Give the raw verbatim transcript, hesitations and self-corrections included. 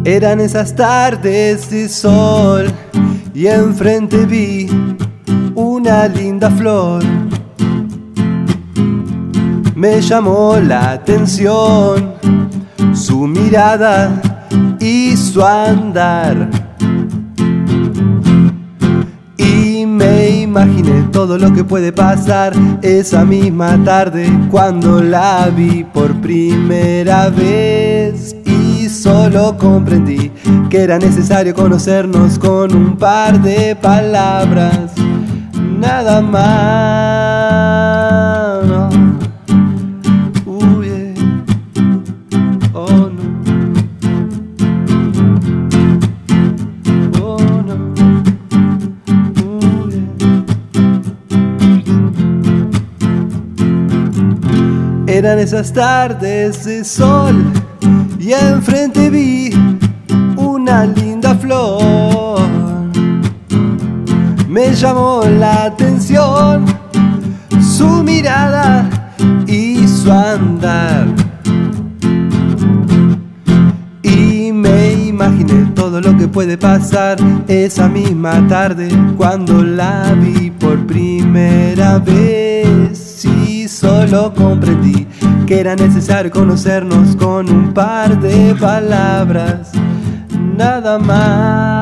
Eran esas tardes de sol y enfrente vi una linda flor. Me llamó la atención su mirada y su andar, y me imaginé todo lo que puede pasar esa misma tarde cuando la vi por primera vez. Y solo comprendí que era necesario conocernos con un par de palabras, nada más, no. Uh, yeah. Oh, no. Oh, no. Uh, yeah. Eran esas tardes de sol y enfrente vi una linda flor. Me llamó la atención su mirada y su andar, y me imaginé todo lo que puede pasar esa misma tarde cuando la vi por primera vez. Y solo comprendí que era necesario conocernos con un par de palabras, nada más.